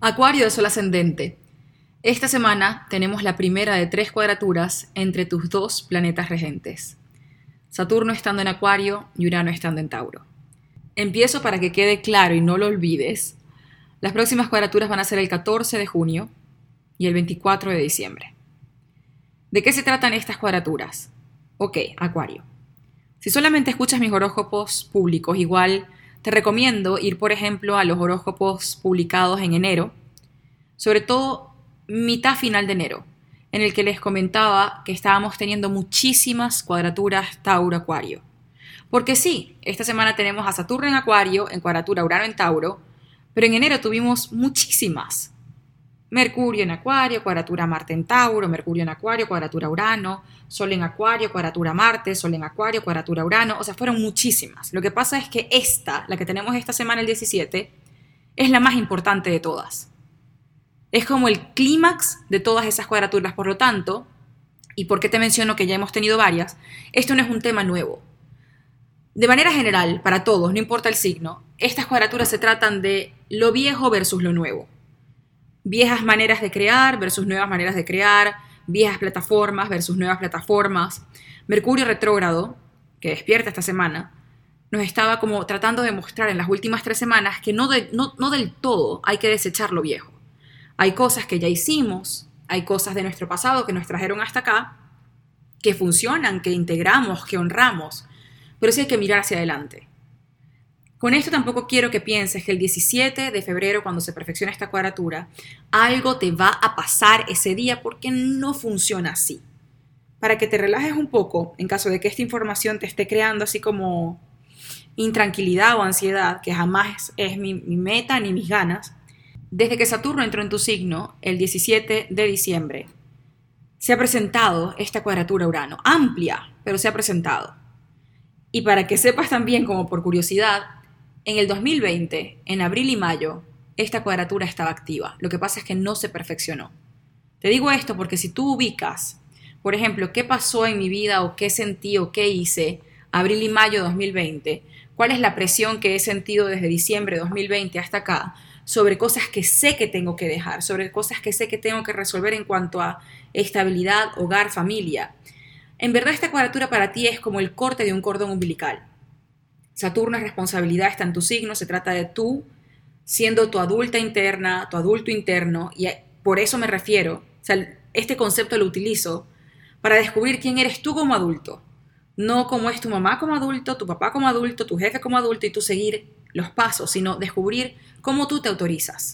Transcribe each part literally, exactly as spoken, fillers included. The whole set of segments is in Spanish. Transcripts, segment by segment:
Acuario de Sol ascendente. Esta semana tenemos la primera de tres cuadraturas entre tus dos planetas regentes. Saturno estando en Acuario y Urano estando en Tauro. Empiezo para que quede claro y no lo olvides. Las próximas cuadraturas van a ser el catorce de junio y el veinticuatro de diciembre. ¿De qué se tratan estas cuadraturas? Ok, Acuario. Si solamente escuchas mis horóscopos públicos, igual te recomiendo ir, por ejemplo, a los horóscopos publicados en enero, sobre todo mitad final de enero, en el que les comentaba que estábamos teniendo muchísimas cuadraturas Tauro-Acuario. Porque sí, esta semana tenemos a Saturno en Acuario, en cuadratura Urano en Tauro, pero en enero tuvimos muchísimas. Mercurio en Acuario, cuadratura Marte en Tauro, Mercurio en Acuario, cuadratura Urano, Sol en Acuario, cuadratura Marte, Sol en Acuario, cuadratura Urano, o sea, fueron muchísimas. Lo que pasa es que esta, la que tenemos esta semana, el diecisiete, es la más importante de todas. Es como el clímax de todas esas cuadraturas, por lo tanto, y por qué te menciono que ya hemos tenido varias, esto no es un tema nuevo. De manera general, para todos, no importa el signo, estas cuadraturas se tratan de lo viejo versus lo nuevo. Viejas maneras de crear versus nuevas maneras de crear, viejas plataformas versus nuevas plataformas. Mercurio retrógrado, que despierta esta semana, nos estaba como tratando de mostrar en las últimas tres semanas que no, de, no, no del todo hay que desechar lo viejo. Hay cosas que ya hicimos, hay cosas de nuestro pasado que nos trajeron hasta acá, que funcionan, que integramos, que honramos, pero sí hay que mirar hacia adelante. Con esto tampoco quiero que pienses que el diecisiete de febrero, cuando se perfecciona esta cuadratura, algo te va a pasar ese día, porque no funciona así. Para que te relajes un poco, en caso de que esta información te esté creando así como intranquilidad o ansiedad, que jamás es mi, mi meta ni mis ganas, desde que Saturno entró en tu signo, el diecisiete de diciembre, se ha presentado esta cuadratura Urano, amplia, pero se ha presentado. Y para que sepas también, como por curiosidad, en el dos mil veinte, en abril y mayo, esta cuadratura estaba activa. Lo que pasa es que no se perfeccionó. Te digo esto porque si tú ubicas, por ejemplo, qué pasó en mi vida o qué sentí o qué hice abril y mayo de dos mil veinte, cuál es la presión que he sentido desde diciembre de dos mil veinte hasta acá, sobre cosas que sé que tengo que dejar, sobre cosas que sé que tengo que resolver en cuanto a estabilidad, hogar, familia. En verdad esta cuadratura para ti es como el corte de un cordón umbilical. Saturno es responsabilidad, está en tu signo, se trata de tú siendo tu adulta interna, tu adulto interno, y por eso me refiero, o sea, este concepto lo utilizo para descubrir quién eres tú como adulto, no cómo es tu mamá como adulto, tu papá como adulto, tu jefe como adulto y tú seguir los pasos, sino descubrir cómo tú te autorizas.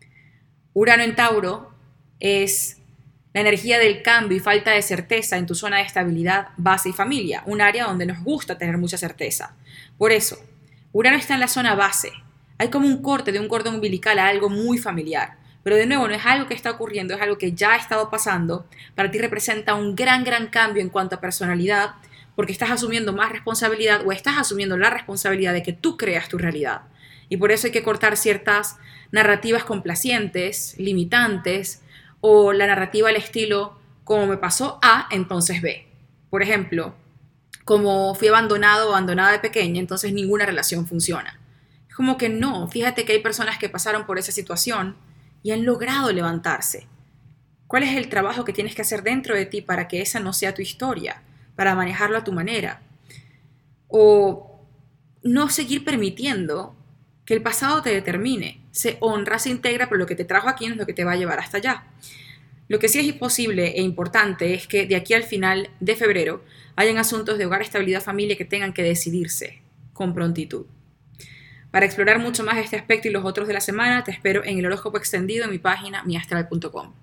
Urano en Tauro es la energía del cambio y falta de certeza en tu zona de estabilidad, base y familia, un área donde nos gusta tener mucha certeza. Por eso, Urano está en la zona base. Hay como un corte de un cordón umbilical a algo muy familiar. Pero de nuevo, no es algo que está ocurriendo, es algo que ya ha estado pasando. Para ti representa un gran, gran cambio en cuanto a personalidad, porque estás asumiendo más responsabilidad o estás asumiendo la responsabilidad de que tú creas tu realidad. Y por eso hay que cortar ciertas narrativas complacientes, limitantes, o la narrativa al estilo, como me pasó A, entonces B. Por ejemplo, como fui abandonado o abandonada de pequeña, entonces ninguna relación funciona. Es como que no, fíjate que hay personas que pasaron por esa situación y han logrado levantarse. ¿Cuál es el trabajo que tienes que hacer dentro de ti para que esa no sea tu historia? Para manejarlo a tu manera. O no seguir permitiendo que el pasado te determine. Se honra, se integra, pero lo que te trajo aquí no es lo que te va a llevar hasta allá. Lo que sí es posible e importante es que de aquí al final de febrero hayan asuntos de hogar, estabilidad, familia que tengan que decidirse con prontitud. Para explorar mucho más este aspecto y los otros de la semana, te espero en el horóscopo extendido en mi página mi astral punto com.